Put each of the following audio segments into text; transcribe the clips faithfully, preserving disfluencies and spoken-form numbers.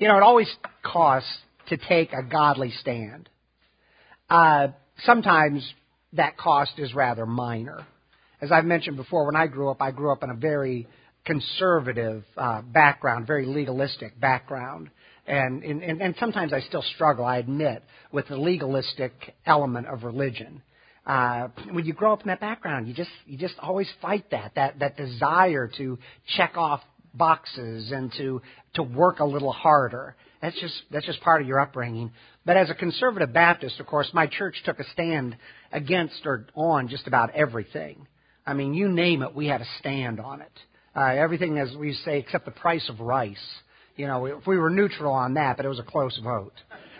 You know, it always costs to take a godly stand. Uh, sometimes that cost is rather minor. As I've mentioned before, when I grew up, I grew up in a very conservative uh, background, very legalistic background. And, and, and sometimes I still struggle, I admit, with the legalistic element of religion. Uh, when you grow up in that background, you just you just always fight that that that desire to check off boxes and to to work a little harder. That's just that's just part of your upbringing. But as a conservative Baptist, of course, my church took a stand against or on just about everything. I mean, you name it, we had a stand on it. Uh, everything, as we say, except the price of rice. You know, if we were neutral on that, but it was a close vote.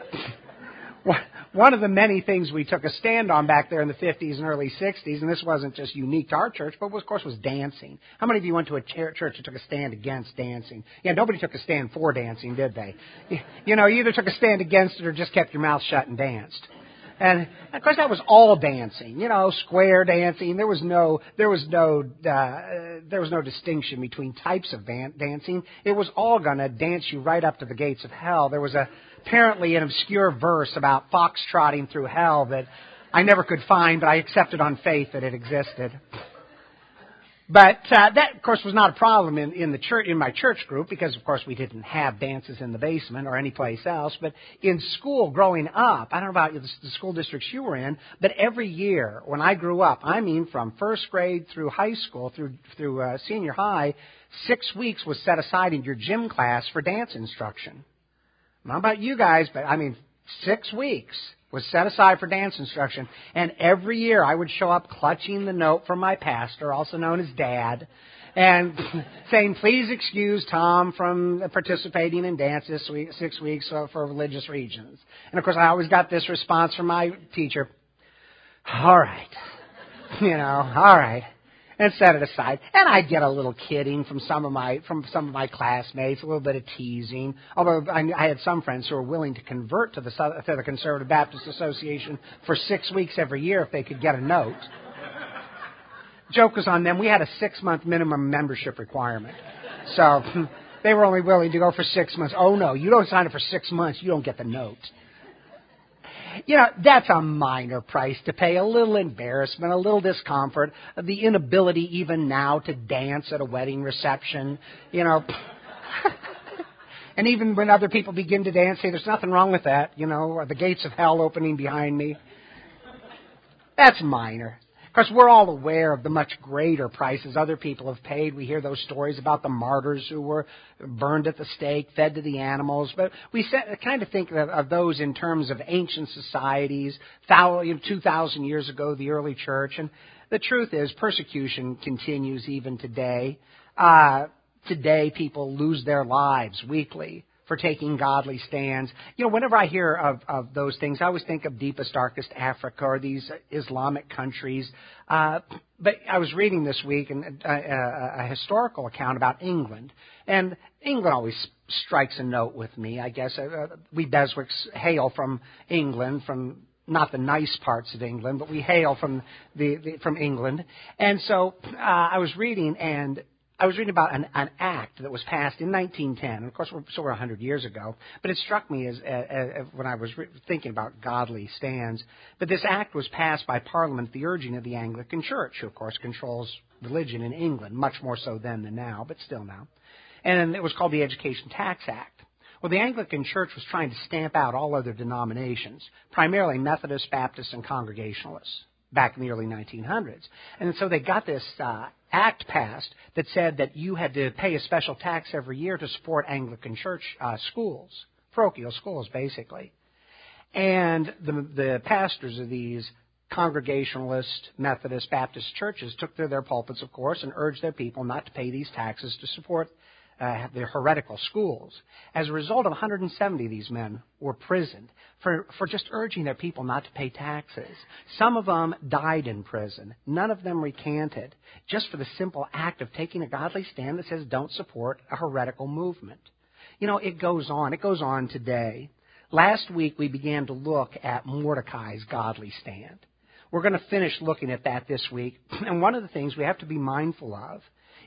One of the many things we took a stand on back there in the fifties and early sixties, and this wasn't just unique to our church, but of course was dancing. How many of you went to a church that took a stand against dancing? Yeah, nobody took a stand for dancing, did they? You know, you either took a stand against it or just kept your mouth shut and danced. And of course, that was all dancing, you know, square dancing. There was no, there was no, uh, there was no distinction between types of dan- dancing. It was all gonna dance you right up to the gates of hell. There was a, apparently an obscure verse about foxtrotting through hell that I never could find, but I accepted on faith that it existed. But uh, that, of course, was not a problem in, in the church, in my church group, because of course we didn't have dances in the basement or any place else. But in school, growing up, I don't know about the, the school districts you were in, but every year when I grew up, I mean from first grade through high school through through uh, senior high, six weeks was set aside in your gym class for dance instruction. I don't know about you guys, but I mean six weeks was set aside for dance instruction. And every year I would show up clutching the note from my pastor, also known as Dad, and saying, please excuse Tom from participating in dance this week, six weeks for religious reasons. And of course I always got this response from my teacher, all right, you know, all right. And set it aside. And I'd get a little kidding from some of my from some of my classmates, a little bit of teasing. Although I, I had some friends who were willing to convert to the, to the Conservative Baptist Association for six weeks every year if they could get a note. Joke was on them. We had a six-month minimum membership requirement. So they were only willing to go for six months. Oh, no, you don't sign up for six months, you don't get the note. You know, that's a minor price to pay, a little embarrassment, a little discomfort, the inability even now to dance at a wedding reception, you know. And even when other people begin to dance, say, there's nothing wrong with that, you know, or the gates of hell opening behind me. That's minor. Of course, we're all aware of the much greater prices other people have paid. We hear those stories about the martyrs who were burned at the stake, fed to the animals. But we kind of think of, of those in terms of ancient societies, two thousand years ago, the early church. And the truth is, persecution continues even today. Uh, today, people lose their lives weekly for taking godly stands. You know, whenever I hear of, of those things, I always think of deepest, darkest Africa or these Islamic countries. Uh, but I was reading this week an, a, a, a historical account about England. And England always strikes a note with me, I guess. Uh, we Beswicks hail from England, from not the nice parts of England, but we hail from the, the from England. And so uh, I was reading, and I was reading about an, an act that was passed in nineteen ten. And of course, we're so we're one hundred years ago. But it struck me as, as, as when I was re- thinking about godly stands. But this act was passed by Parliament at the urging of the Anglican Church, who of course controls religion in England, much more so then than now, but still now. And it was called the Education Tax Act. Well, the Anglican Church was trying to stamp out all other denominations, primarily Methodists, Baptists, and Congregationalists, back in the early nineteen hundreds. And so they got this uh, act passed that said that you had to pay a special tax every year to support Anglican church uh, schools, parochial schools, basically. And the, the pastors of these Congregationalist, Methodist, Baptist churches took to their pulpits, of course, and urged their people not to pay these taxes to support Uh, their heretical schools. As a result, of one hundred seventy of these men were prisoned for, for just urging their people not to pay taxes. Some of them died in prison. None of them recanted, just for the simple act of taking a godly stand that says don't support a heretical movement. You know, it goes on. It goes on today. Last week, we began to look at Mordecai's godly stand. We're going to finish looking at that this week. And one of the things we have to be mindful of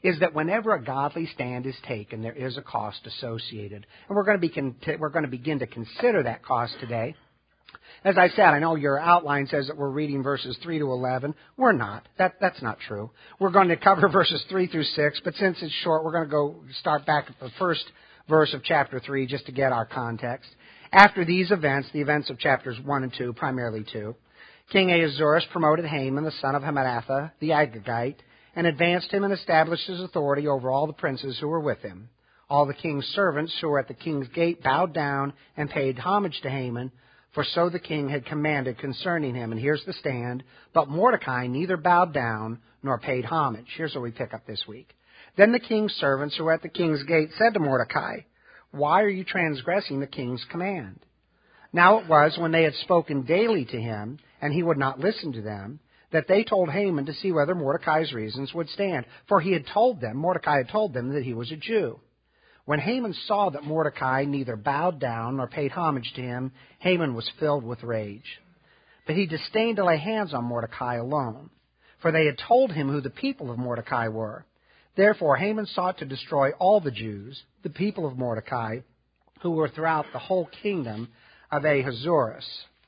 is that whenever a godly stand is taken, there is a cost associated. And we're going to be con- we're going to begin to consider that cost today. As I said, I know your outline says that we're reading verses three to eleven. We're not. That, that's not true. We're going to cover verses three through six, but since it's short, we're going to go start back at the first verse of chapter three just to get our context. After these events, the events of chapters one and two, primarily two, King Ahasuerus promoted Haman, the son of Hammedatha, the Agagite, and advanced him and established his authority over all the princes who were with him. All the king's servants who were at the king's gate bowed down and paid homage to Haman, for so the king had commanded concerning him. And here's the stand. But Mordecai neither bowed down nor paid homage. Here's what we pick up this week. Then the king's servants who were at the king's gate said to Mordecai, "Why are you transgressing the king's command?" Now it was when they had spoken daily to him, and he would not listen to them, that they told Haman to see whether Mordecai's reasons would stand. For he had told them, Mordecai had told them that he was a Jew. When Haman saw that Mordecai neither bowed down nor paid homage to him, Haman was filled with rage. But he disdained to lay hands on Mordecai alone, for they had told him who the people of Mordecai were. Therefore Haman sought to destroy all the Jews, the people of Mordecai, who were throughout the whole kingdom of Ahasuerus.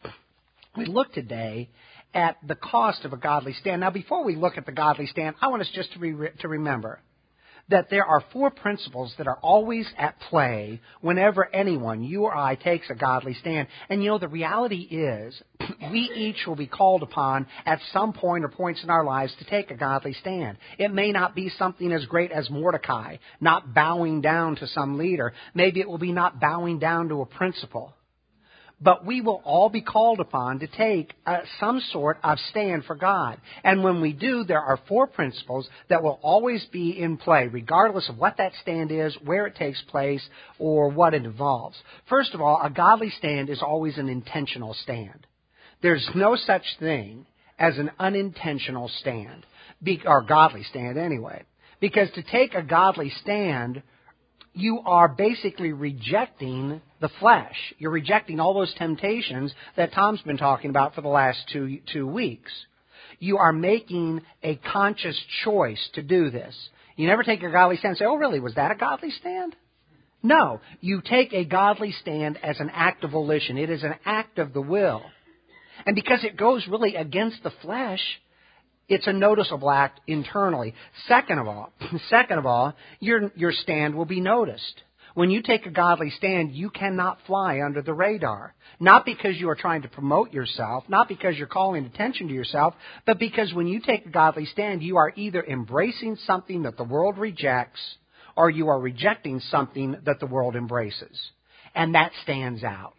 We look today at the cost of a godly stand. Now, before we look at the godly stand, I want us just to, re- to remember that there are four principles that are always at play whenever anyone, you or I, takes a godly stand. And you know, the reality is, we each will be called upon at some point or points in our lives to take a godly stand. It may not be something as great as Mordecai, not bowing down to some leader. Maybe it will be not bowing down to a principle. But we will all be called upon to take uh, some sort of stand for God. And when we do, there are four principles that will always be in play, regardless of what that stand is, where it takes place, or what it involves. First of all, a godly stand is always an intentional stand. There's no such thing as an unintentional stand, be, or godly stand anyway. Because to take a godly stand, you are basically rejecting the flesh. You're rejecting all those temptations that Tom's been talking about for the last two, two weeks. You are making a conscious choice to do this. You never take a godly stand and say, "Oh, really, was that a godly stand?" No. You take a godly stand as an act of volition. It is an act of the will. And because it goes really against the flesh, it's a noticeable act internally. Second of all, second of all, your your stand will be noticed. When you take a godly stand, you cannot fly under the radar. Not because you are trying to promote yourself, not because you're calling attention to yourself, but because when you take a godly stand, you are either embracing something that the world rejects, or you are rejecting something that the world embraces. And that stands out.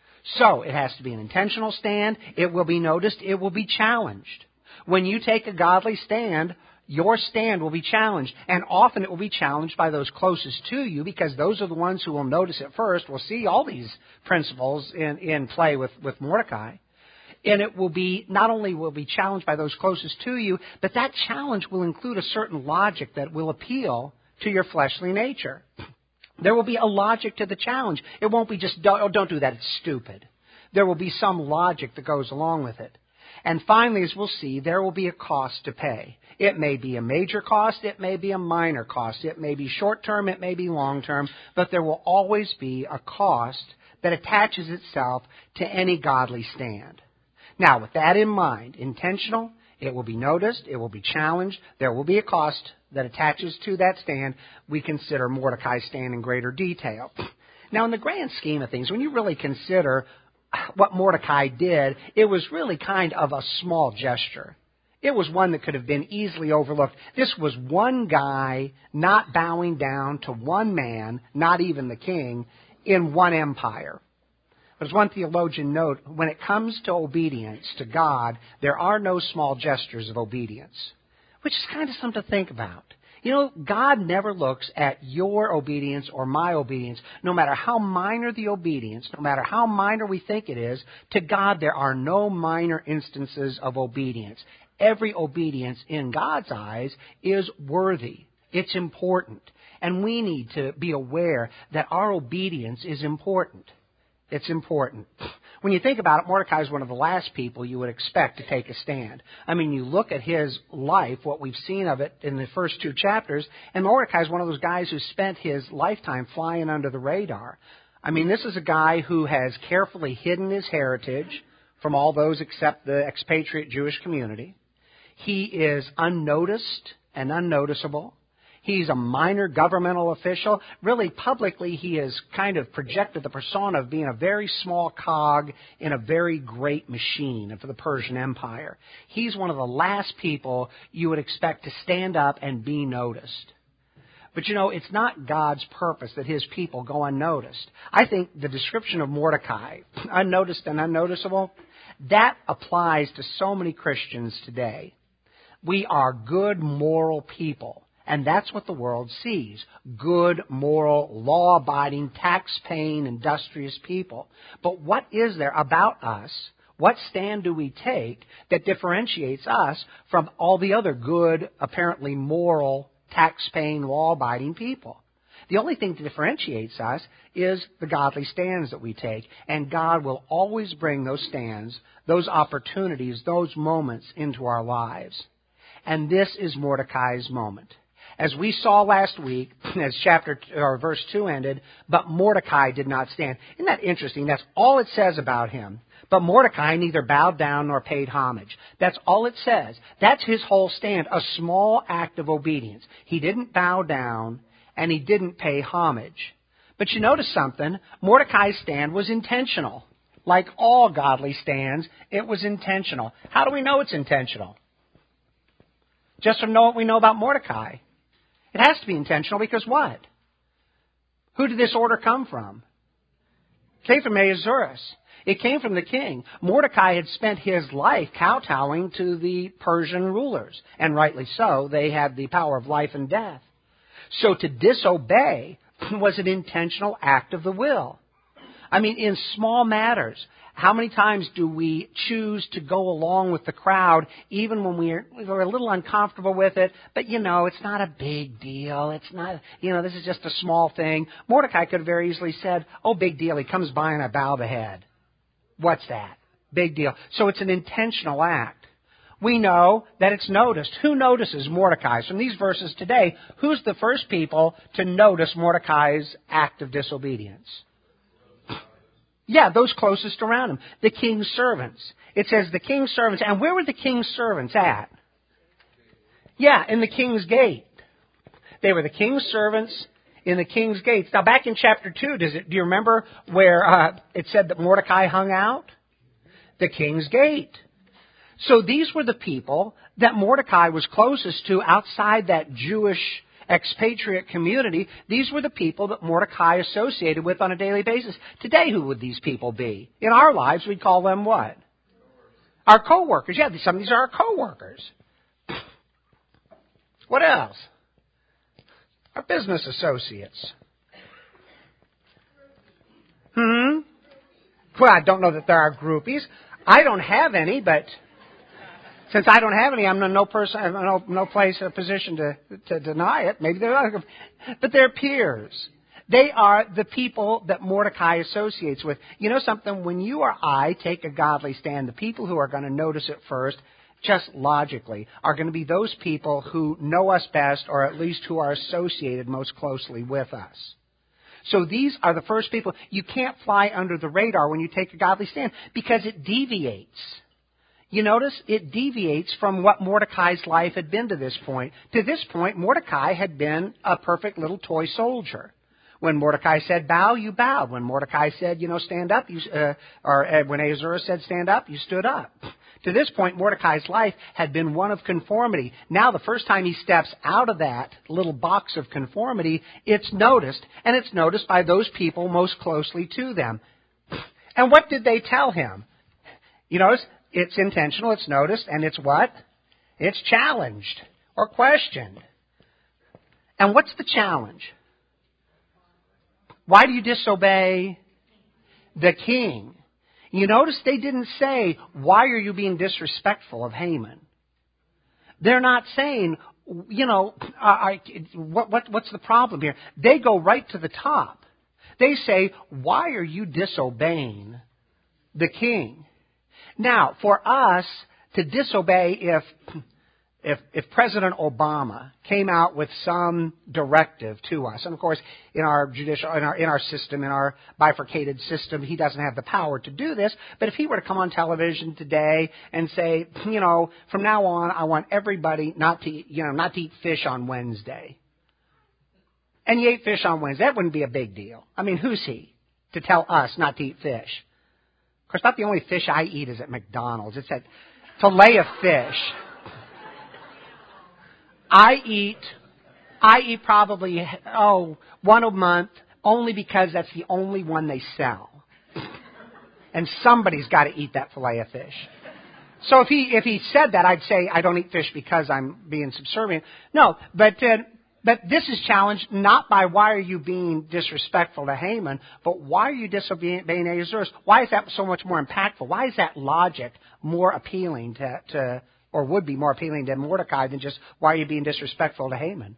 So it has to be an intentional stand. It will be noticed. It will be challenged. When you take a godly stand, your stand will be challenged. And often it will be challenged by those closest to you, because those are the ones who will notice it first. We'll see all these principles in, in play with, with Mordecai. And it will be, not only will it be challenged by those closest to you, but that challenge will include a certain logic that will appeal to your fleshly nature. There will be a logic to the challenge. It won't be just, oh, don't do that, it's stupid. There will be some logic that goes along with it. And finally, as we'll see, there will be a cost to pay. It may be a major cost, it may be a minor cost, it may be short-term, it may be long-term, but there will always be a cost that attaches itself to any godly stand. Now, with that in mind, intentional, it will be noticed, it will be challenged, there will be a cost that attaches to that stand. We consider Mordecai's stand in greater detail. Now, in the grand scheme of things, when you really consider what Mordecai did, it was really kind of a small gesture. It was one that could have been easily overlooked. This was one guy not bowing down to one man, not even the king, in one empire. But as one theologian noted, when it comes to obedience to God, there are no small gestures of obedience, which is kind of something to think about. You know, God never looks at your obedience or my obedience, no matter how minor the obedience, no matter how minor we think it is. To God, there are no minor instances of obedience. Every obedience in God's eyes is worthy. It's important. And we need to be aware that our obedience is important. It's important. When you think about it, Mordecai is one of the last people you would expect to take a stand. I mean, you look at his life, what we've seen of it in the first two chapters, and Mordecai is one of those guys who spent his lifetime flying under the radar. I mean, this is a guy who has carefully hidden his heritage from all those except the expatriate Jewish community. He is unnoticed and unnoticeable. He's a minor governmental official. Really, publicly, he has kind of projected the persona of being a very small cog in a very great machine for the Persian Empire. He's one of the last people you would expect to stand up and be noticed. But you know, it's not God's purpose that his people go unnoticed. I think the description of Mordecai, unnoticed and unnoticeable, that applies to so many Christians today. We are good, moral people. And that's what the world sees. Good, moral, law-abiding, tax-paying, industrious people. But what is there about us? What stand do we take that differentiates us from all the other good, apparently moral, tax-paying, law-abiding people? The only thing that differentiates us is the godly stands that we take. And God will always bring those stands, those opportunities, those moments into our lives. And this is Mordecai's moment. As we saw last week, as chapter or verse two ended, but Mordecai did not stand. Isn't that interesting? That's all it says about him. But Mordecai neither bowed down nor paid homage. That's all it says. That's his whole stand, a small act of obedience. He didn't bow down and he didn't pay homage. But you notice something. Mordecai's stand was intentional. Like all godly stands, it was intentional. How do we know it's intentional? Just from know what we know about Mordecai. It has to be intentional because what? Who did this order come from? It came from Ahasuerus. It came from the king. Mordecai had spent his life kowtowing to the Persian rulers. And rightly so. They had the power of life and death. So to disobey was an intentional act of the will. I mean, in small matters, how many times do we choose to go along with the crowd even when we're, we're a little uncomfortable with it? But, you know, it's not a big deal. It's not, you know, this is just a small thing. Mordecai could have very easily said, oh, big deal. He comes by and I bow the head. What's that? Big deal. So it's an intentional act. We know that it's noticed. Who notices Mordecai? From these verses today, who's the first people to notice Mordecai's act of disobedience? Yeah, those closest around him. The king's servants. It says the king's servants. And where were the king's servants at? Yeah, in the king's gate. They were the king's servants in the king's gates. Now, back in chapter two, does it? Do you remember where uh, it said that Mordecai hung out? The king's gate. So these were the people that Mordecai was closest to outside that Jewish expatriate community. These were the people that Mordecai associated with on a daily basis. Today, who would these people be? In our lives, we'd call them what? Our co-workers. Yeah, some of these are our co-workers. What else? Our business associates. Hmm? Well, I don't know that there are groupies. I don't have any, but since I don't have any, I'm in no person, no, no place, or position to, to deny it. Maybe they're not, but they're peers. They are the people that Mordecai associates with. You know something? When you or I take a godly stand, the people who are going to notice it first, just logically, are going to be those people who know us best, or at least who are associated most closely with us. So these are the first people. You can't fly under the radar when you take a godly stand because it deviates. You notice it deviates from what Mordecai's life had been to this point. To this point, Mordecai had been a perfect little toy soldier. When Mordecai said bow, you bowed. When Mordecai said, you know, stand up, you, uh, or uh, when Ahasuerus said stand up, you stood up. To this point, Mordecai's life had been one of conformity. Now, the first time he steps out of that little box of conformity, it's noticed, and it's noticed by those people most closely to them. And what did they tell him? You notice, it's intentional, it's noticed, and it's what? It's challenged or questioned. And what's the challenge? Why do you disobey the king? You notice they didn't say, why are you being disrespectful of Haman? They're not saying, you know, I, what, what, what's the problem here? They go right to the top. They say, why are you disobeying the king. Now, for us to disobey, if if if President Obama came out with some directive to us, and of course, in our judicial, in our in our system, in our bifurcated system, he doesn't have the power to do this. But if he were to come on television today and say, you know, from now on, I want everybody not to, eat, you know, not to eat fish on Wednesday, and you ate fish on Wednesday, that wouldn't be a big deal. I mean, who's he to tell us not to eat fish? Of course, not the only fish I eat is at McDonald's. It's that fillet of fish. I eat, I eat probably, oh, one a month, only because that's the only one they sell. And somebody's got to eat that fillet of fish. So if he, if he said that, I'd say I don't eat fish because I'm being subservient. No, but, uh, but this is challenged not by why are you being disrespectful to Haman, but why are you disobeying Ahasuerus? Why is that so much more impactful? Why is that logic more appealing to, to or would be more appealing to Mordecai than just why are you being disrespectful to Haman?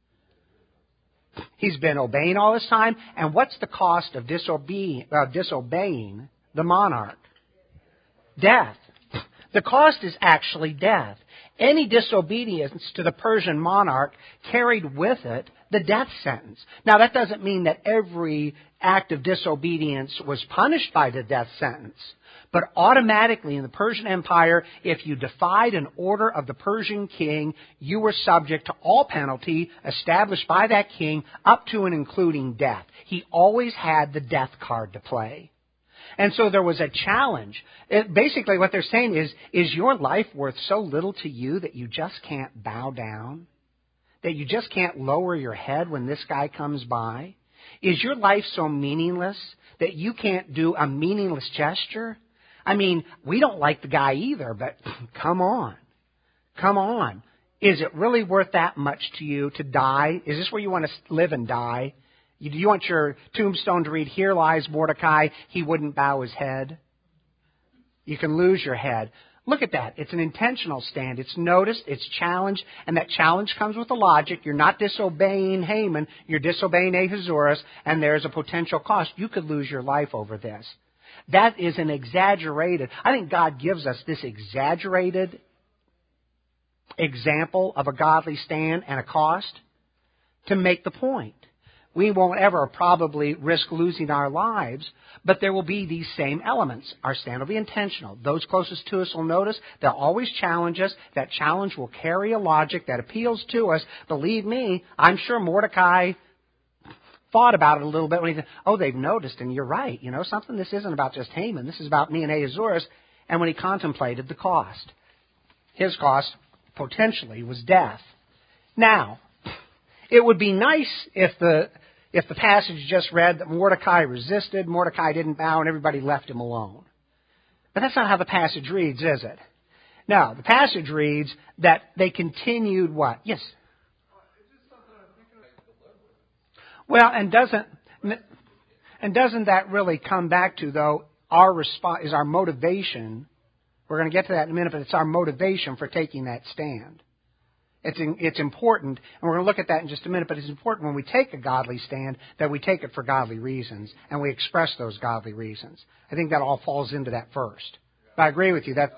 He's been obeying all this time, and what's the cost of disobeying, uh, disobeying the monarch? Death. The cost is actually death. Any disobedience to the Persian monarch carried with it the death sentence. Now, that doesn't mean that every act of disobedience was punished by the death sentence. But automatically in the Persian Empire, if you defied an order of the Persian king, you were subject to all penalty established by that king up to and including death. He always had the death card to play. And so there was a challenge. It, basically what they're saying is, is your life worth so little to you that you just can't bow down? That you just can't lower your head when this guy comes by? Is your life so meaningless that you can't do a meaningless gesture? I mean, we don't like the guy either, but come on. Come on. Is it really worth that much to you to die? Is this where you want to live and die? Do you want your tombstone to read, "Here lies Mordecai, he wouldn't bow his head"? You can lose your head. Look at that. It's an intentional stand. It's noticed, it's challenged, and that challenge comes with a logic. You're not disobeying Haman, you're disobeying Ahasuerus, and there's a potential cost. You could lose your life over this. That is an exaggerated, I think God gives us this exaggerated example of a godly stand and a cost to make the point. We won't ever probably risk losing our lives, but there will be these same elements. Our stand will be intentional. Those closest to us will notice. They'll always challenge us. That challenge will carry a logic that appeals to us. Believe me, I'm sure Mordecai thought about it a little bit when he said, oh, they've noticed, and you're right. You know something? This isn't about just Haman. This is about me and Ahasuerus. And when he contemplated the cost, his cost potentially was death. Now, it would be nice if the if the passage just read that Mordecai resisted, Mordecai didn't bow, and everybody left him alone. But that's not how the passage reads, is it? No, the passage reads that they continued what? Yes? Well, and doesn't and doesn't that really come back to, though, our response is our motivation. We're going to get to that in a minute, but it's our motivation for taking that stand. It's in, it's important, and we're going to look at that in just a minute, but it's important when we take a godly stand that we take it for godly reasons, and we express those godly reasons. I think that all falls into that first. But I agree with you. That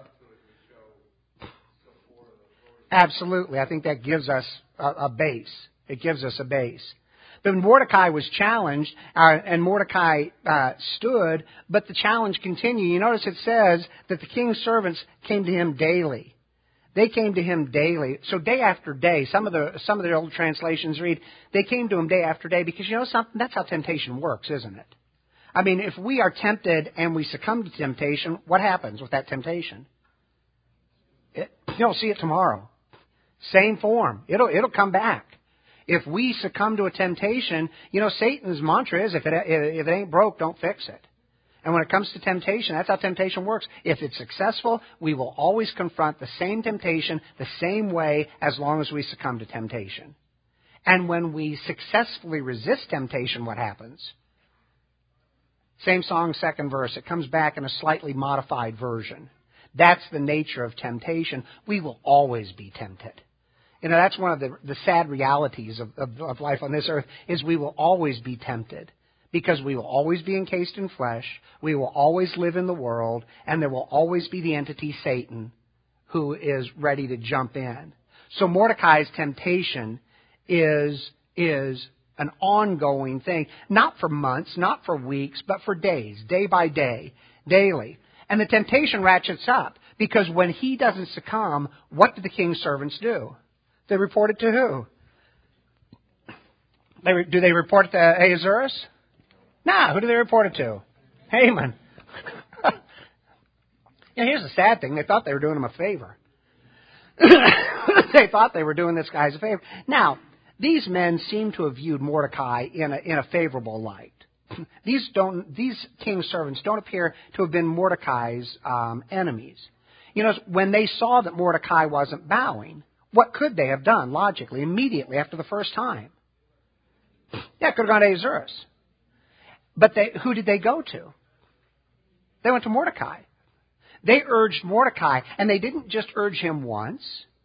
absolutely. I think that gives us a, a base. It gives us a base. But Mordecai was challenged, uh, and Mordecai uh, stood, but the challenge continued. You notice it says that the king's servants came to him daily. They came to him daily. So day after day, some of the some of the old translations read, they came to him day after day, because you know something? That's how temptation works, isn't it? I mean, if we are tempted and we succumb to temptation, what happens with that temptation? It, you'll see it tomorrow. Same form. It'll it'll come back. If we succumb to a temptation, you know, Satan's mantra is, if it if it ain't broke, don't fix it. And when it comes to temptation, that's how temptation works. If it's successful, we will always confront the same temptation the same way as long as we succumb to temptation. And when we successfully resist temptation, what happens? Same song, second verse. It comes back in a slightly modified version. That's the nature of temptation. We will always be tempted. You know, that's one of the, the sad realities of, of, of life on this earth, is we will always be tempted. because we will always be encased in flesh, we will always live in the world, and there will always be the entity Satan who is ready to jump in. So Mordecai's temptation is, is an ongoing thing, not for months, not for weeks, but for days, day by day, daily. And the temptation ratchets up, because when he doesn't succumb, what do the king's servants do? They report it to who? They re- do they report it to Ahasuerus? No, who do they report it to? Haman. Yeah, here's the sad thing. They thought they were doing him a favor. They thought they were doing this guy a favor. Now, these men seem to have viewed Mordecai in a, in a favorable light. These don't. These king's servants don't appear to have been Mordecai's um, enemies. You know, when they saw that Mordecai wasn't bowing, what could they have done logically, immediately after the first time? Yeah, could have gone to Ahasuerus. But they, who did they go to? They went to Mordecai. They urged Mordecai, and they didn't just urge him once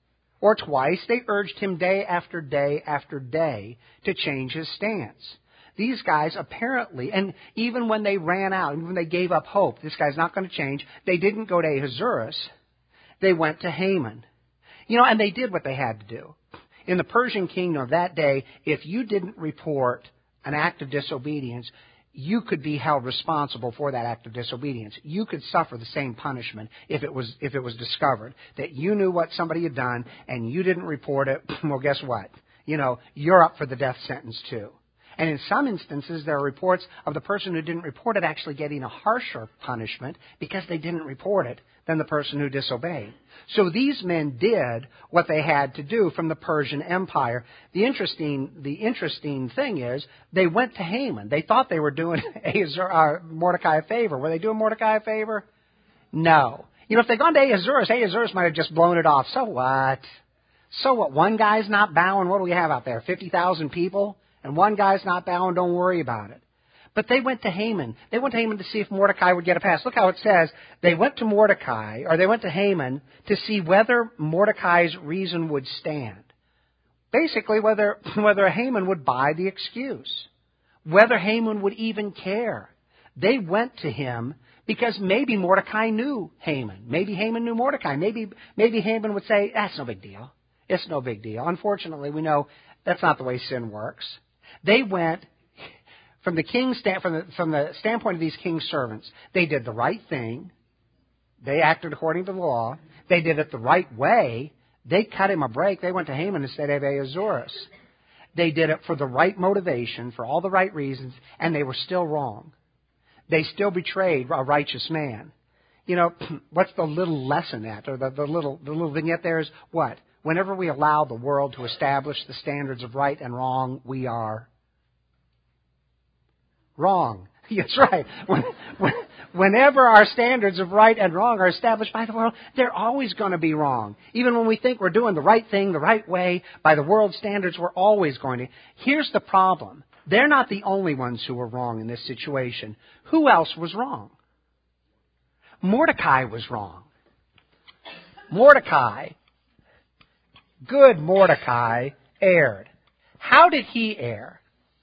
or twice. They urged him day after day after day to change his stance. These guys apparently, and even when they ran out, even when they gave up hope, this guy's not going to change, they didn't go to Ahasuerus. They went to Haman. You know, and they did what they had to do. In the Persian kingdom of that day, if you didn't report an act of disobedience, you could be held responsible for that act of disobedience. You could suffer the same punishment if it was if it was discovered that you knew what somebody had done and you didn't report it. Well, guess what? You know, you're up for the death sentence too. And in some instances, there are reports of the person who didn't report it actually getting a harsher punishment because they didn't report it than the person who disobeyed. So these men did what they had to do from the Persian Empire. The interesting, the interesting thing is they went to Haman. They thought they were doing Mordecai a favor. Were they doing Mordecai a favor? No. You know, if they'd gone to Ahasuerus, Ahasuerus might have just blown it off. So what? So what? One guy's not bowing. What do we have out there? fifty thousand people? And one guy's not bowing, don't worry about it. But they went to Haman. They went to Haman to see if Mordecai would get a pass. Look how it says. They went to Mordecai, or they went to Haman to see whether Mordecai's reason would stand. Basically, whether, whether Haman would buy the excuse. Whether Haman would even care. They went to him because maybe Mordecai knew Haman. Maybe Haman knew Mordecai. Maybe, maybe Haman would say, that's no big deal. It's no big deal. Unfortunately, we know that's not the way sin works. They went from the king's stand, from the from the standpoint of these king's servants. They did the right thing. They acted according to the law. They did it the right way. They cut him a break. They went to Haman instead of Ahasuerus. They did it for the right motivation, for all the right reasons, and they were still wrong. They still betrayed a righteous man. You know, what's the little lesson at, or the, the little the little vignette there is what? Whenever we allow the world to establish the standards of right and wrong, we are wrong. That's right. When, when, whenever our standards of right and wrong are established by the world, they're always going to be wrong. Even when we think we're doing the right thing the right way by the world's standards, we're always going to. Here's the problem. They're not the only ones who were wrong in this situation. Who else was wrong? Mordecai was wrong. Mordecai, good Mordecai, erred. How did he err?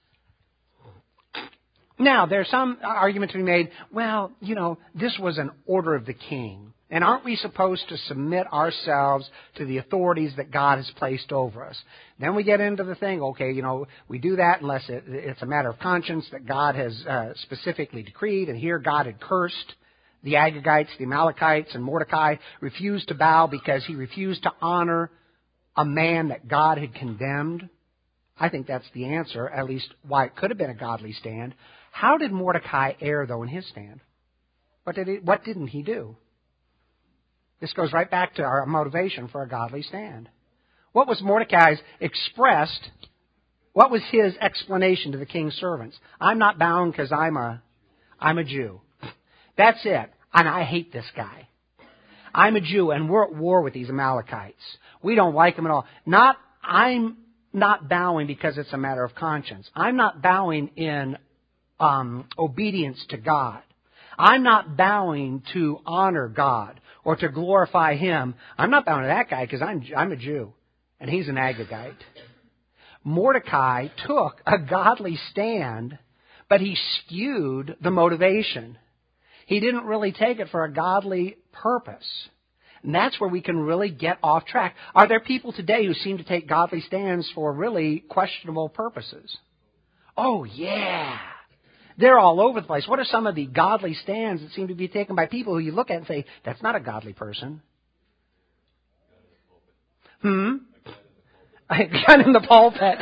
Now, there's some argument to be made, well, you know, this was an order of the king. And aren't we supposed to submit ourselves to the authorities that God has placed over us? Then we get into the thing, okay, you know, we do that unless it, it's a matter of conscience that God has uh, specifically decreed. And here God had cursed the Agagites, the Amalekites, and Mordecai refused to bow because he refused to honor a man that God had condemned. I think that's the answer, at least why it could have been a godly stand. How did Mordecai err, though, in his stand? What did he, what didn't he do? This goes right back to our motivation for a godly stand. What was Mordecai's expressed, what was his explanation to the king's servants? I'm not bound because I'm a, I'm a Jew. That's it. And I hate this guy. I'm a Jew and we're at war with these Amalekites. We don't like them at all. Not, I'm not bowing because it's a matter of conscience. I'm not bowing in um, obedience to God. I'm not bowing to honor God or to glorify Him. I'm not bowing to that guy because I'm, I'm a Jew and he's an Agagite. Mordecai took a godly stand but he skewed the motivation. He didn't really take it for a godly purpose. And that's where we can really get off track. Are there people today who seem to take godly stands for really questionable purposes? Oh, yeah. They're all over the place. What are some of the godly stands that seem to be taken by people who you look at and say, that's not a godly person? Hmm? A gun in the pulpit.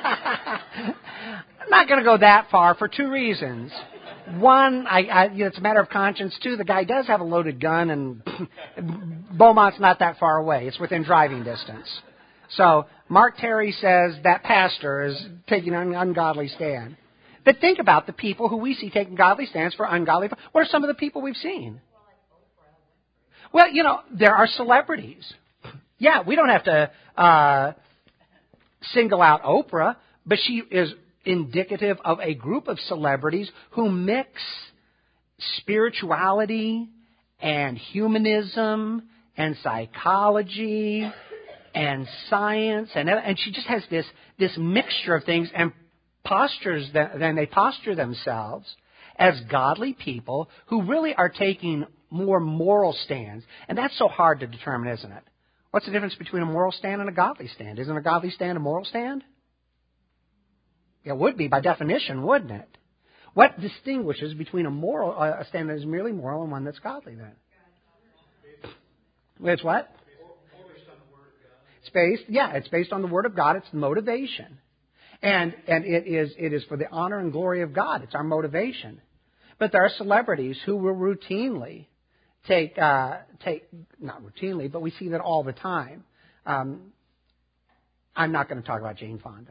I'm not going to go that far for two reasons. One, I, I, you know, it's a matter of conscience. Two, the guy does have a loaded gun, and Beaumont's not that far away. It's within driving distance. So Mark Terry says that pastor is taking an ungodly stand. But think about the people who we see taking godly stands for ungodly. What are some of the people we've seen? Well, you know, there are celebrities. Yeah, we don't have to uh, single out Oprah, but she is indicative of a group of celebrities who mix spirituality and humanism and psychology and science, and and she just has this this mixture of things and postures that, then they posture themselves as godly people who really are taking more moral stands, and that's so hard to determine, isn't it? What's the difference between a moral stand and a godly stand? Isn't a godly stand a moral stand? It would be by definition, wouldn't it? What distinguishes between a moral uh, a stand that is merely moral and one that's godly then? It's what? It's based, yeah, it's based on the Word of God. It's the motivation. And and it is it is for the honor and glory of God. It's our motivation. But there are celebrities who will routinely take, uh, take not routinely, but we see that all the time. Um, I'm not going to talk about Jane Fonda.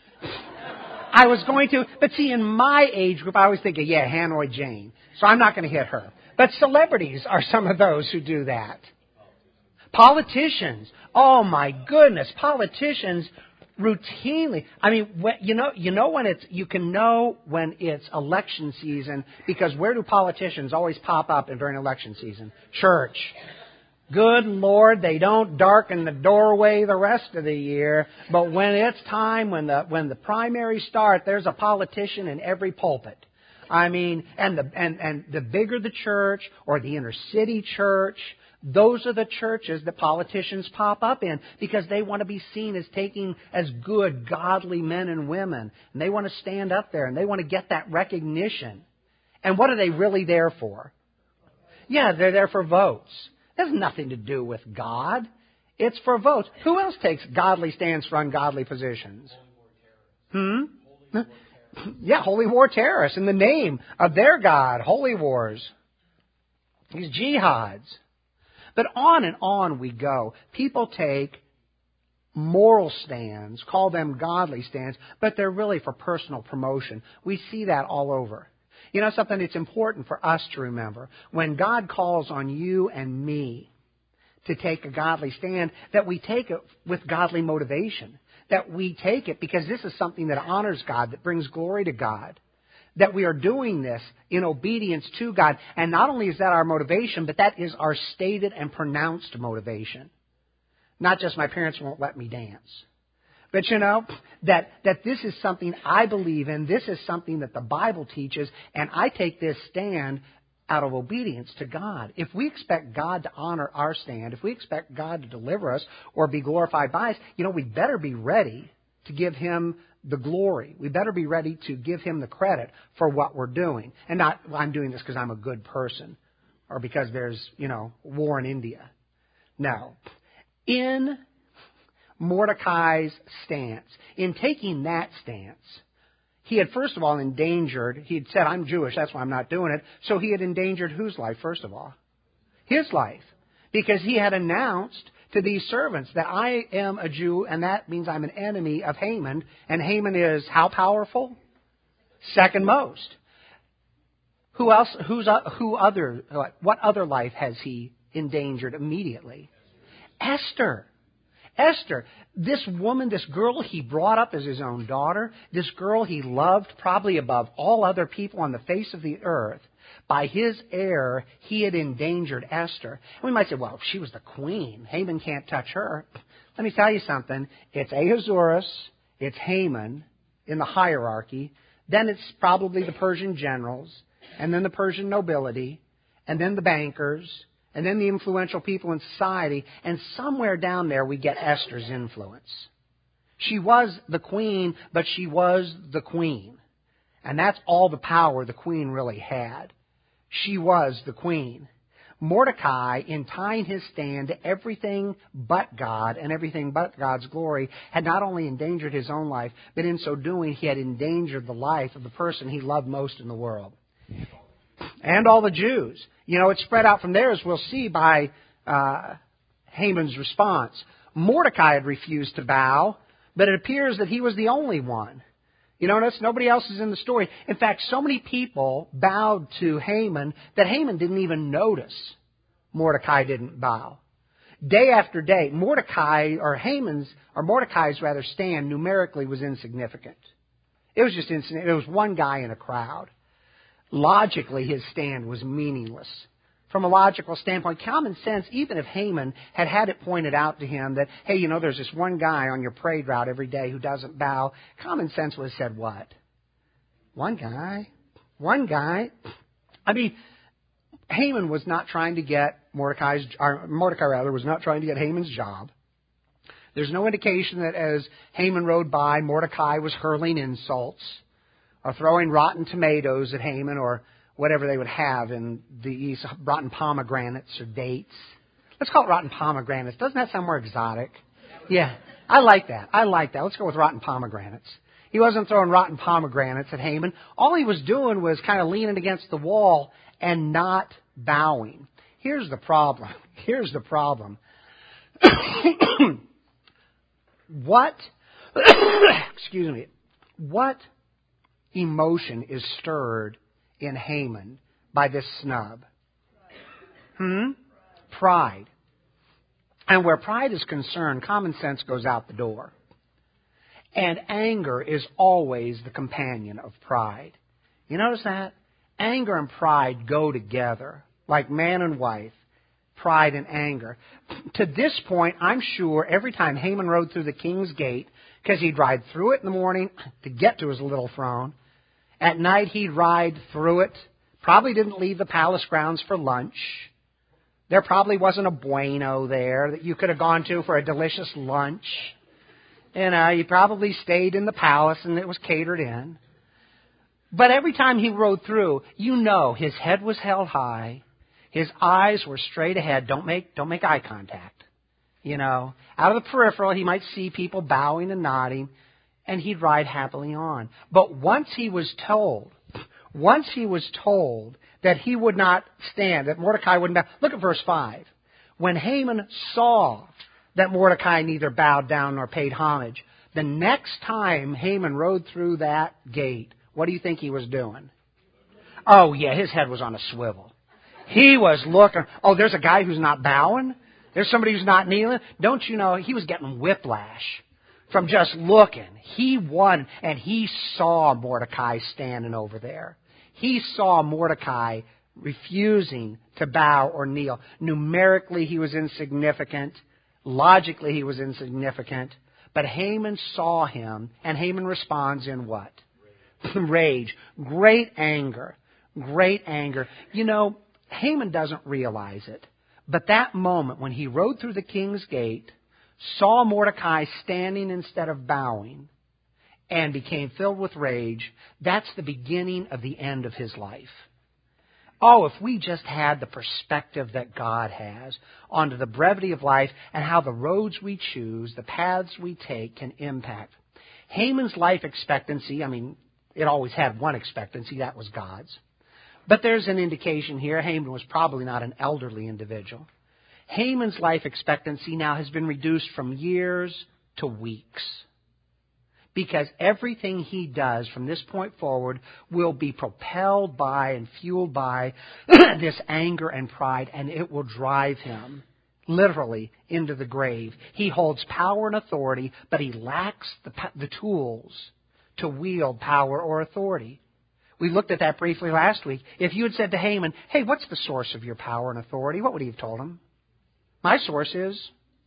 I was going to, but see, in my age group, I always think, of, yeah, Hanoi Jane. So I'm not going to hit her. But celebrities are some of those who do that. Politicians. Oh, my goodness. Politicians routinely. I mean, when, you know, you know when it's, you can know when it's election season because where do politicians always pop up during election season? Church. Good Lord, they don't darken the doorway the rest of the year, but when it's time, when the when the primaries start, there's a politician in every pulpit. I mean, and the and, and the bigger the church or the inner city church, those are the churches that politicians pop up in because they want to be seen as taking as good, godly men and women. And they want to stand up there and they want to get that recognition. And what are they really there for? Yeah, they're there for votes. It has nothing to do with God. It's for votes. Who else takes godly stands for ungodly positions? Hmm? Yeah, holy war terrorists in the name of their God, holy wars. These jihads. But on and on we go. People take moral stands, call them godly stands, but they're really for personal promotion. We see that all over. You know something that's important for us to remember? When God calls on you and me to take a godly stand, that we take it with godly motivation. That we take it because this is something that honors God, that brings glory to God. That we are doing this in obedience to God. And not only is that our motivation, but that is our stated and pronounced motivation. Not just my parents won't let me dance. But you know, that, that this is something I believe in. This is something that the Bible teaches. And I take this stand out of obedience to God. If we expect God to honor our stand, if we expect God to deliver us or be glorified by us, you know, we better be ready to give Him the glory. We better be ready to give Him the credit for what we're doing. And not, well, I'm doing this because I'm a good person or because there's, you know, war in India. No. In Mordecai's stance, in taking that stance, he had first of all endangered, he had said, I'm Jewish, that's why I'm not doing it. So he had endangered whose life first of all? His life. Because he had announced to these servants that I am a Jew and that means I'm an enemy of Haman. And Haman is how powerful? Second most. Who else, who's, who other, what other life has he endangered immediately? Esther. Esther, this woman, this girl he brought up as his own daughter, this girl he loved probably above all other people on the face of the earth, by his error, he had endangered Esther. And we might say, well, she was the queen. Haman can't touch her. Let me tell you something. It's Ahasuerus, it's Haman in the hierarchy Then it's probably the Persian generals, and then the Persian nobility, and then the bankers, and then the influential people in society, and somewhere down there we get Esther's influence. She was the queen, but she was the queen. And that's all the power the queen really had. She was the queen. Mordecai, in tying his stand to everything but God and everything but God's glory, had not only endangered his own life, but in so doing, he had endangered the life of the person he loved most in the world. And all the Jews. You know, it spread out from there, as we'll see by uh, Haman's response. Mordecai had refused to bow, but it appears that he was the only one. You notice nobody else is in the story. In fact, so many people bowed to Haman that Haman didn't even notice Mordecai didn't bow. Day after day, Mordecai, or Haman's, or Mordecai's rather, stand numerically was insignificant. It was just insignificant. It was one guy in a crowd. Logically, his stand was meaningless. From a logical standpoint, common sense, even if Haman had had it pointed out to him that, hey, you know, there's this one guy on your parade route every day who doesn't bow, common sense would have said what? One guy? One guy? I mean, Haman was not trying to get Mordecai's, or Mordecai rather, was not trying to get Haman's job. There's no indication that as Haman rode by, Mordecai was hurling insults or throwing rotten tomatoes at Haman or whatever they would have in the East, rotten pomegranates or dates. Let's call it rotten pomegranates. Doesn't that sound more exotic? Yeah, I like that. I like that. Let's go with rotten pomegranates. He wasn't throwing rotten pomegranates at Haman. All he was doing was kind of leaning against the wall and not bowing. Here's the problem. Here's the problem. What, excuse me, what emotion is stirred in Haman by this snub? Hmm? Pride. And where pride is concerned, common sense goes out the door. And anger is always the companion of pride. You notice that? Anger and pride go together, like man and wife, pride and anger. To this point, I'm sure every time Haman rode through the king's gate, because he'd ride through it in the morning to get to his little throne, at night, he'd ride through it. Probably didn't leave the palace grounds for lunch. There probably wasn't a Bueno there that you could have gone to for a delicious lunch. You know, you probably stayed in the palace and it was catered in. But every time he rode through, you know his head was held high. His eyes were straight ahead. Don't make, don't make eye contact. You know, out of the peripheral, he might see people bowing and nodding. And he'd ride happily on. But once he was told, once he was told that he would not stand, that Mordecai wouldn't bow. Look at verse five. When Haman saw that Mordecai neither bowed down nor paid homage, the next time Haman rode through that gate, what do you think he was doing? Oh, yeah, his head was on a swivel. He was looking, oh, there's a guy who's not bowing? There's somebody who's not kneeling? Don't you know, he was getting whiplash from just looking. He won, and he saw Mordecai standing over there. He saw Mordecai refusing to bow or kneel. Numerically, he was insignificant. Logically, he was insignificant. But Haman saw him, and Haman responds in what? Rage. Great anger. Great anger. You know, Haman doesn't realize it. But that moment when he rode through the king's gate, saw Mordecai standing instead of bowing, and became filled with rage, that's the beginning of the end of his life. Oh, if we just had the perspective that God has onto the brevity of life and how the roads we choose, the paths we take can impact. Haman's life expectancy, I mean, it always had one expectancy, that was God's. But there's an indication here, Haman was probably not an elderly individual. Haman's life expectancy now has been reduced from years to weeks. Because everything he does from this point forward will be propelled by and fueled by this anger and pride, and it will drive him literally into the grave. He holds power and authority, but he lacks the, the tools to wield power or authority. We looked at that briefly last week. If you had said to Haman, hey, what's the source of your power and authority? What would he have told him? My source is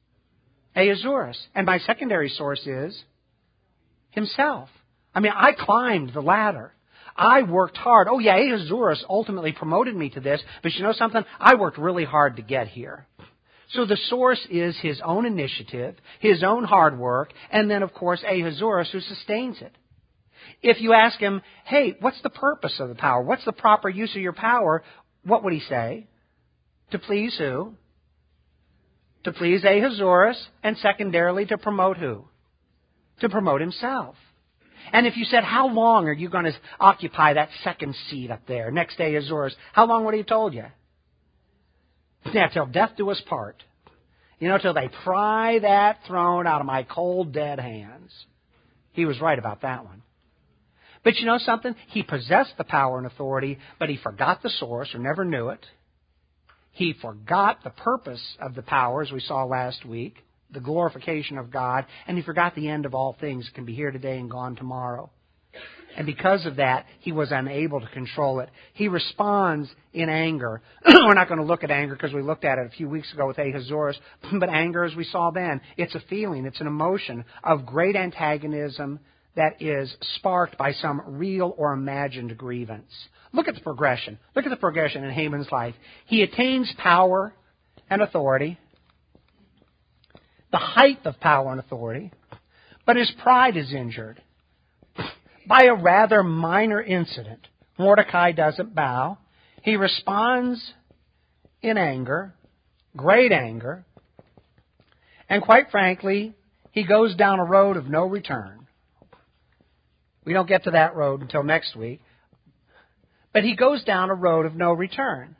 Ahasuerus. And my secondary source is himself. I mean, I climbed the ladder. I worked hard. Oh yeah, Ahasuerus ultimately promoted me to this, but you know something? I worked really hard to get here. So the source is his own initiative, his own hard work, and then of course Ahasuerus who sustains it. If you ask him, hey, what's the purpose of the power? What's the proper use of your power? What would he say? To please who? To please Ahasuerus, and secondarily to promote who? To promote himself. And if you said, how long are you going to occupy that second seat up there next to Ahasuerus? How long would he have told you? Yeah, till death do us part. You know, till they pry that throne out of my cold, dead hands. He was right about that one. But you know something? He possessed the power and authority, but he forgot the source or never knew it. He forgot the purpose of the power, as we saw last week, the glorification of God, and he forgot the end of all things can be here today and gone tomorrow. And because of that, he was unable to control it. He responds in anger. We're not going to look at anger because we looked at it a few weeks ago with Ahasuerus. But anger, as we saw then, it's a feeling, it's an emotion of great antagonism that is sparked by some real or imagined grievance. Look at the progression. Look at the progression in Haman's life. He attains power and authority, the height of power and authority, but his pride is injured. By a rather minor incident, Mordecai doesn't bow. He responds in anger, great anger, and quite frankly, he goes down a road of no return. We don't get to that road until next week. But he goes down a road of no return.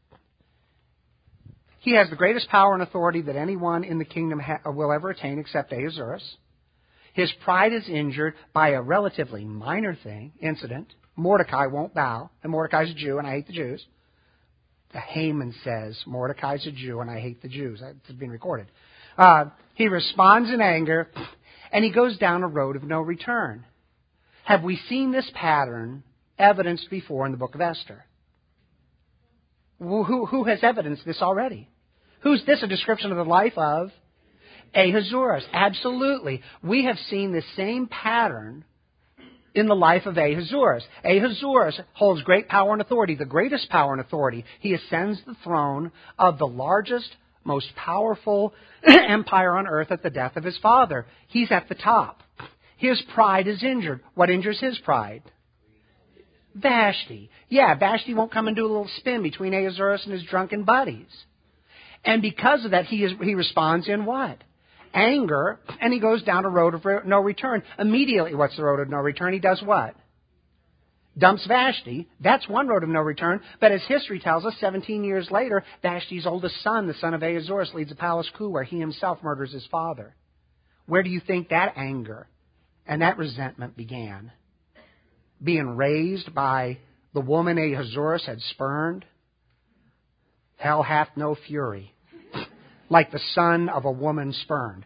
He has the greatest power and authority that anyone in the kingdom ha- will ever attain except Ahasuerus. His pride is injured by a relatively minor thing, incident. Mordecai won't bow, and Mordecai's a Jew, and I hate the Jews. The Haman says, Mordecai's a Jew, and I hate the Jews. That's been recorded. Uh, he responds in anger, and he goes down a road of no return. Have we seen this pattern evidenced before in the book of Esther? Who, who, who has evidenced this already? Who's this a description of the life of? Ahasuerus. Absolutely. We have seen the same pattern in the life of Ahasuerus. Ahasuerus holds great power and authority, the greatest power and authority. He ascends the throne of the largest, most powerful empire on earth at the death of his father. He's at the top. His pride is injured. What injures his pride? Vashti. Yeah, Vashti won't come and do a little spin between Ahasuerus and his drunken buddies. And because of that, he is, he responds in what? Anger, and he goes down a road of no return. Immediately, what's the road of no return? He does what? Dumps Vashti. That's one road of no return. But as history tells us, seventeen years later, Vashti's oldest son, the son of Ahasuerus, leads a palace coup where he himself murders his father. Where do you think that anger and that resentment began? Being raised by the woman Ahasuerus had spurned? Hell hath no fury like the son of a woman spurned.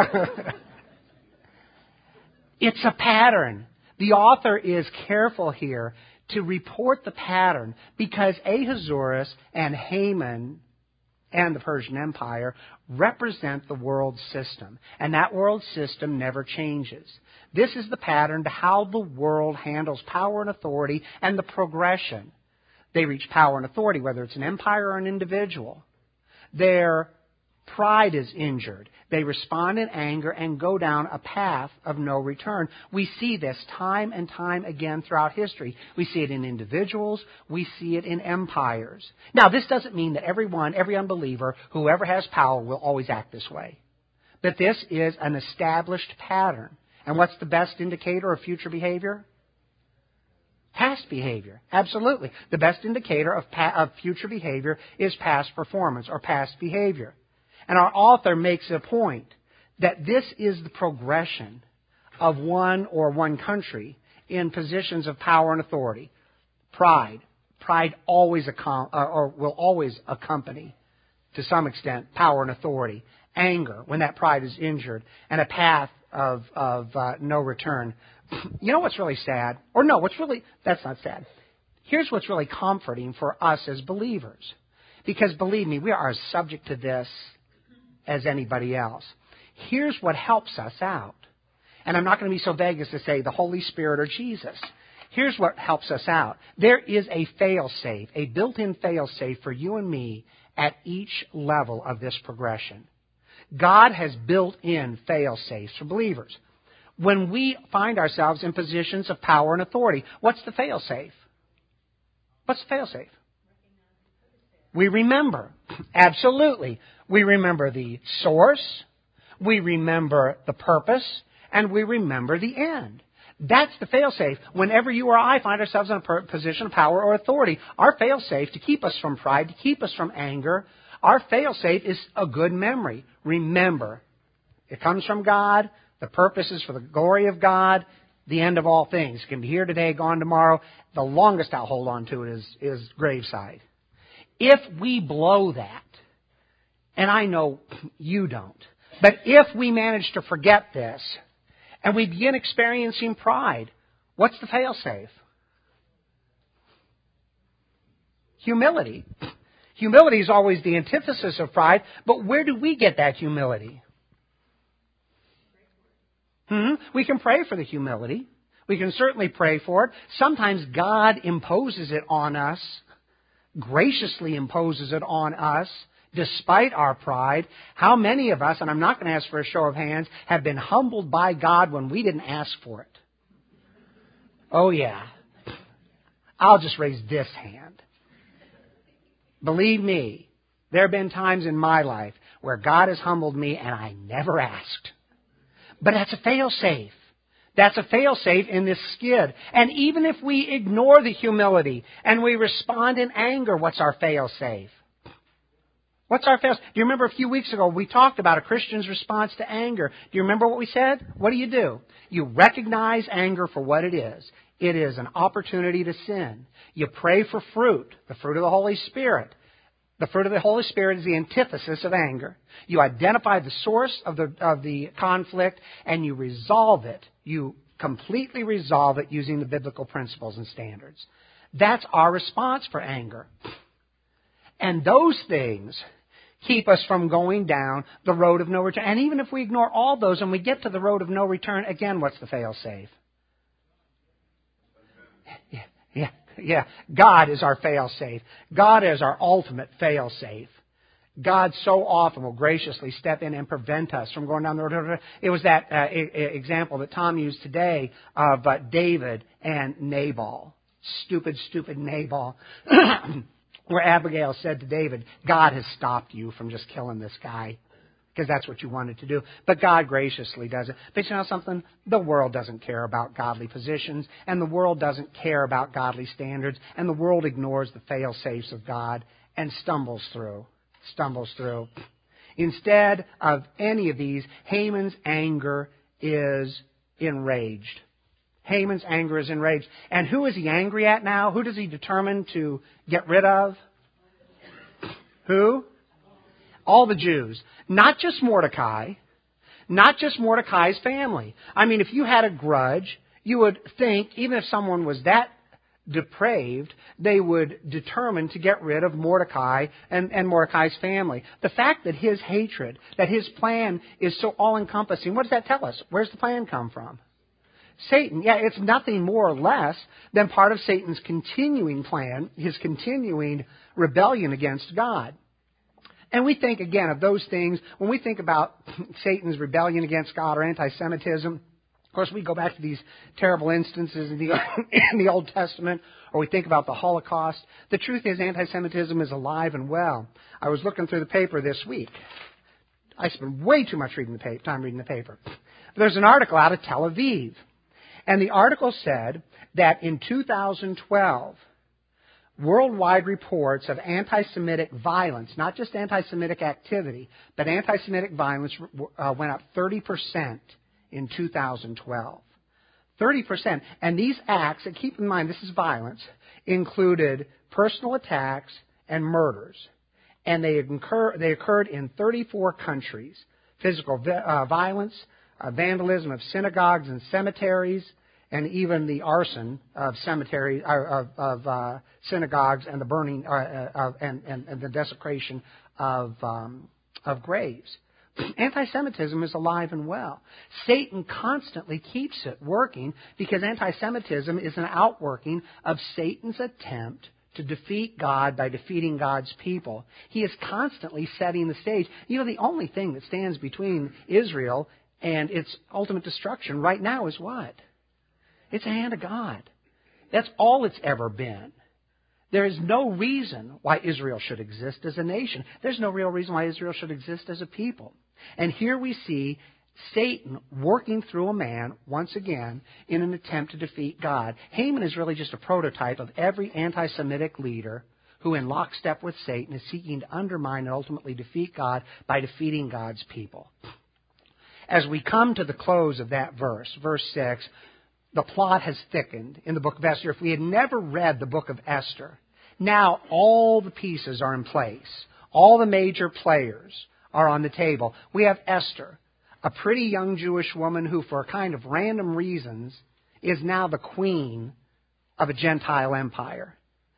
It's a pattern. The author is careful here to report the pattern because Ahasuerus and Haman and the Persian Empire represent the world system. And that world system never changes. This is the pattern to how the world handles power and authority and the progression. They reach power and authority, whether it's an empire or an individual. Their pride is injured. They respond in anger and go down a path of no return. We see this time and time again throughout history. We see it in individuals. We see it in empires. Now, this doesn't mean that everyone, every unbeliever, whoever has power will always act this way. But this is an established pattern. And what's the best indicator of future behavior? Past behavior. Absolutely. The best indicator of, pa- of future behavior is past performance or past behavior. And our author makes a point that this is the progression of one or one country in positions of power and authority. Pride. Pride always accom- or will always accompany, to some extent, power and authority. Anger, when that pride is injured. And a path of, of uh, no return. You know what's really sad? Or no, what's really, that's not sad. Here's what's really comforting for us as believers. Because believe me, we are as subject to this as anybody else. Here's what helps us out. And I'm not going to be so vague as to say the Holy Spirit or Jesus. Here's what helps us out. There is a fail-safe, a built-in fail-safe for you and me at each level of this progression. God has built in fail-safes for believers. When we find ourselves in positions of power and authority, what's the fail-safe? What's the fail-safe? We remember. Absolutely. We remember the source, we remember the purpose, and we remember the end. That's the fail-safe. Whenever you or I find ourselves in a position of power or authority, our fail-safe to keep us from pride, to keep us from anger, our fail-safe is a good memory. Remember, it comes from God. The purpose is for the glory of God. The end of all things. It can be here today, gone tomorrow. The longest I'll hold on to it is, is graveside. If we blow that, and I know you don't, but if we manage to forget this, and we begin experiencing pride, what's the fail-safe? Humility. Humility is always the antithesis of pride, but where do we get that humility? Hmm? We can pray for the humility. We can certainly pray for it. Sometimes God imposes it on us, graciously imposes it on us, despite our pride. How many of us, and I'm not going to ask for a show of hands, have been humbled by God when we didn't ask for it? Oh yeah. I'll just raise this hand. Believe me, there have been times in my life where God has humbled me and I never asked. But that's a fail-safe. That's a fail-safe in this skid. And even if we ignore the humility and we respond in anger, what's our fail-safe? What's our fail? Do you remember a few weeks ago we talked about a Christian's response to anger? Do you remember what we said? What do you do? You recognize anger for what it is. It is an opportunity to sin. You pray for fruit, the fruit of the Holy Spirit. The fruit of the Holy Spirit is the antithesis of anger. You identify the source of the of the conflict and you resolve it. You completely resolve it using the biblical principles and standards. That's our response for anger. And those things keep us from going down the road of no return. And even if we ignore all those and we get to the road of no return, again, what's the fail-safe? Yeah, yeah, yeah. God is our fail-safe. God is our ultimate fail-safe. God so often will graciously step in and prevent us from going down the road. It was that uh, example that Tom used today of uh, David and Nabal. Stupid, stupid Nabal. Where Abigail said to David, God has stopped you from just killing this guy. Because that's what you wanted to do. But God graciously does it. But you know something? The world doesn't care about godly positions. And the world doesn't care about godly standards. And the world ignores the fail-safes of God and stumbles through. Stumbles through. Instead of any of these, Haman's anger is enraged. Haman's anger is enraged. And who is he angry at now? Who does he determine to get rid of? Who? All the Jews. Not just Mordecai. Not just Mordecai's family. I mean, if you had a grudge, you would think, even if someone was that depraved, they would determine to get rid of Mordecai and, and Mordecai's family. The fact that his hatred, that his plan is so all-encompassing, what does that tell us? Where's the plan come from? Satan. Yeah, it's nothing more or less than part of Satan's continuing plan, his continuing rebellion against God. And we think, again, of those things, when we think about Satan's rebellion against God or anti-Semitism, of course, we go back to these terrible instances in the, in the Old Testament, or we think about the Holocaust. The truth is, anti-Semitism is alive and well. I was looking through the paper this week. I spend way too much reading the paper, time reading the paper. But there's an article out of Tel Aviv. And the article said that in two thousand twelve, worldwide reports of anti-Semitic violence, not just anti-Semitic activity, but anti-Semitic violence uh, went up thirty percent in two thousand twelve. thirty percent. And these acts, and keep in mind this is violence, included personal attacks and murders. And they, incur, they occurred in thirty-four countries. Physical uh, violence, uh, vandalism of synagogues and cemeteries, and even the arson of cemeteries, uh, of, of uh, synagogues, and the burning, uh, uh, and, and, and the desecration of um, of graves. Anti-Semitism is alive and well. Satan constantly keeps it working because anti-Semitism is an outworking of Satan's attempt to defeat God by defeating God's people. He is constantly setting the stage. You know, the only thing that stands between Israel and its ultimate destruction right now is what? It's the hand of God. That's all it's ever been. There is no reason why Israel should exist as a nation. There's no real reason why Israel should exist as a people. And here we see Satan working through a man, once again, in an attempt to defeat God. Haman is really just a prototype of every anti-Semitic leader who, in lockstep with Satan, is seeking to undermine and ultimately defeat God by defeating God's people. As we come to the close of that verse, verse six, the plot has thickened in the book of Esther. If we had never read the book of Esther, now all the pieces are in place. All the major players are on the table. We have Esther, a pretty young Jewish woman who, for kind of random reasons, is now the queen of a Gentile empire.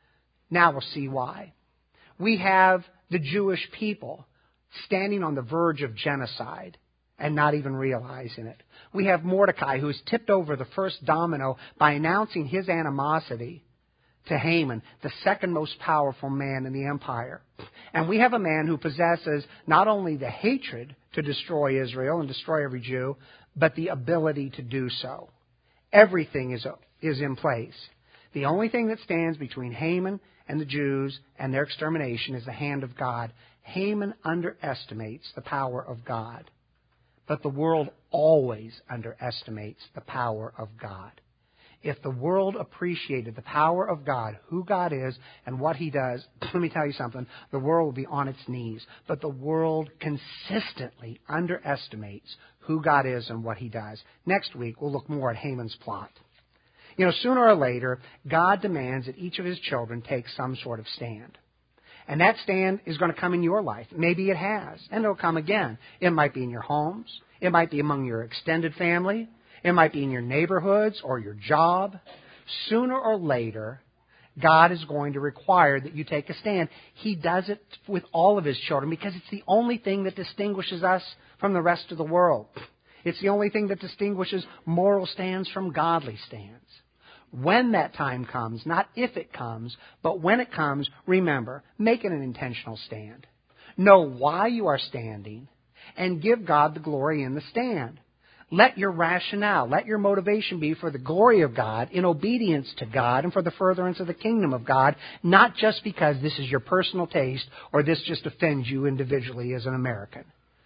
Now we'll see why. We have the Jewish people standing on the verge of genocide and not even realizing it. We have Mordecai, who has tipped over the first domino by announcing his animosity to Haman, the second most powerful man in the empire. And we have a man who possesses not only the hatred to destroy Israel and destroy every Jew, but the ability to do so. Everything is, is in place. The only thing that stands between Haman and the Jews and their extermination is the hand of God. Haman underestimates the power of God. But the world always underestimates the power of God. If the world appreciated the power of God, who God is, and what He does, let me tell you something, the world will be on its knees. But the world consistently underestimates who God is and what He does. Next week, we'll look more at Haman's plot. You know, sooner or later, God demands that each of His children take some sort of stand. And that stand is going to come in your life. Maybe it has, and it'll come again. It might be in your homes. It might be among your extended family. It might be in your neighborhoods or your job. Sooner or later, God is going to require that you take a stand. He does it with all of His children because it's the only thing that distinguishes us from the rest of the world. It's the only thing that distinguishes moral stands from godly stands. When that time comes, not if it comes, but when it comes, remember, make it an intentional stand. Know why you are standing and give God the glory in the stand. Let your rationale, let your motivation be for the glory of God, in obedience to God, and for the furtherance of the kingdom of God, not just because this is your personal taste or this just offends you individually as an American.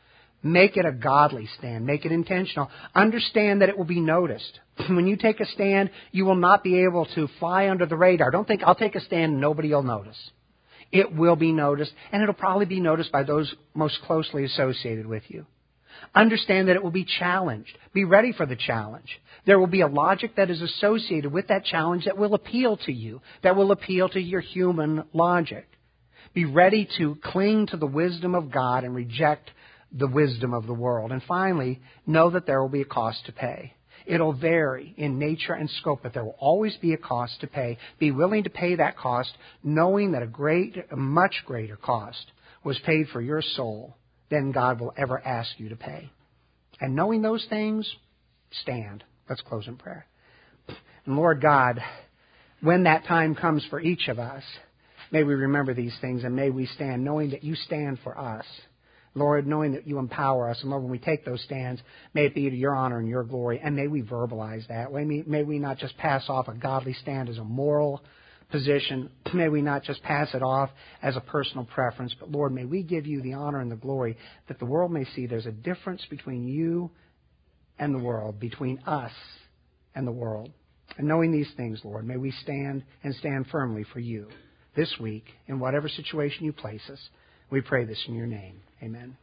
Make it a godly stand. Make it intentional. Understand that it will be noticed. When you take a stand, you will not be able to fly under the radar. Don't think, I'll take a stand and nobody will notice. It will be noticed, and it'll probably be noticed by those most closely associated with you. Understand that it will be challenged. Be ready for the challenge. There will be a logic that is associated with that challenge that will appeal to you, that will appeal to your human logic. Be ready to cling to the wisdom of God and reject the wisdom of the world. And finally, know that there will be a cost to pay. It'll vary in nature and scope, but there will always be a cost to pay. Be willing to pay that cost, knowing that a great, a much greater cost was paid for your soul than God will ever ask you to pay. And knowing those things, stand. Let's close in prayer. And Lord God, when that time comes for each of us, may we remember these things and may we stand knowing that you stand for us. Lord, knowing that you empower us, and Lord, when we take those stands, may it be to your honor and your glory, and may we verbalize that. May we not just pass off a godly stand as a moral position. May we not just pass it off as a personal preference, but Lord, may we give you the honor and the glory that the world may see there's a difference between you and the world, between us and the world. And knowing these things, Lord, may we stand and stand firmly for you this week in whatever situation you place us. We pray this in your name. Amen.